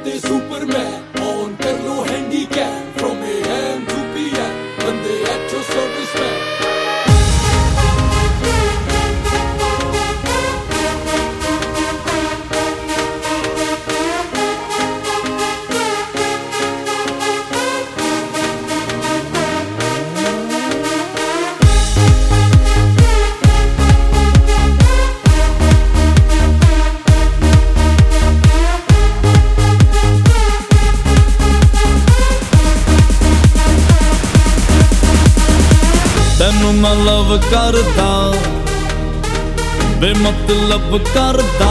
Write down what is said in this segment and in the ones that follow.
They superman on कर लो handicap from AM to PM बंदे एचओ सर्विसमैन। तेनू मैं लव करदा बेमतलब करदा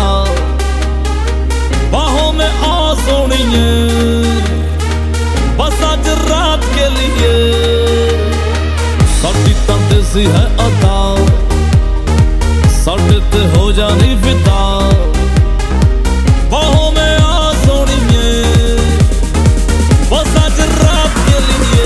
बाहों में आ सोनिए बस आज रात के लिए साडी तां देसी है अदा साडे ते हो जानी फिदा बाहों में आ सोनिए बस आज रात के लिए।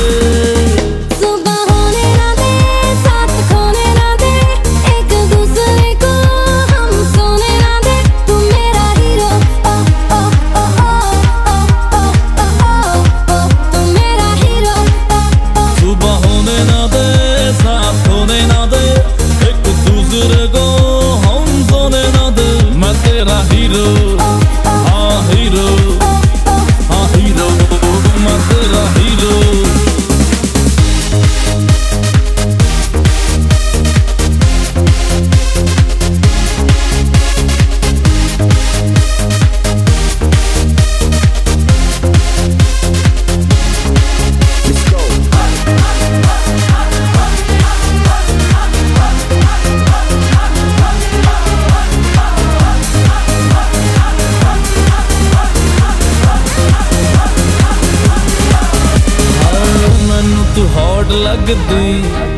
तू हॉट लगदी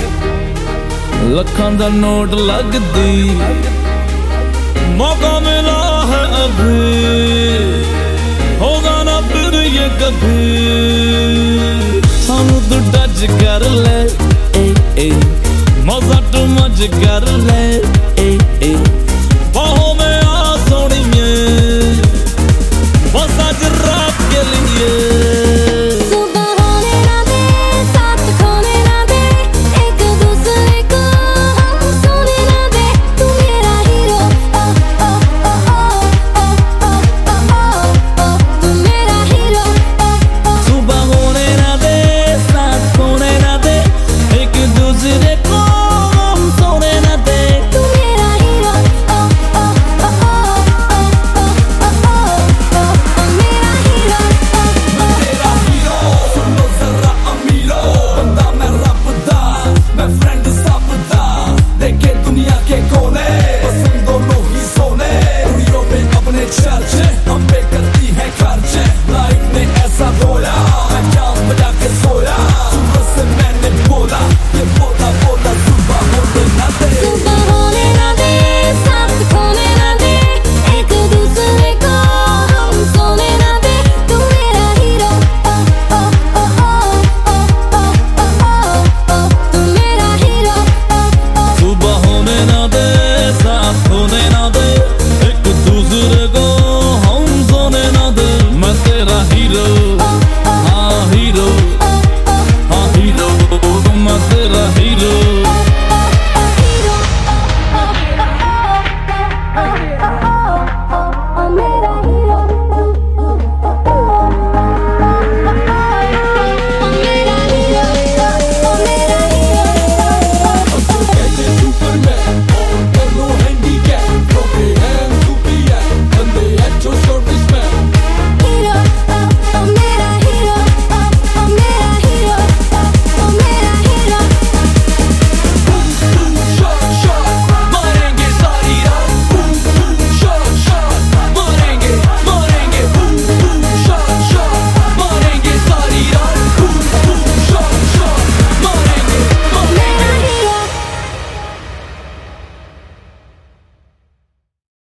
लखां दा नोट लगदी मौका मिला है अभी होगा ना फिर ये कभी सानू तू टच कर ले मजा तू मज कर ले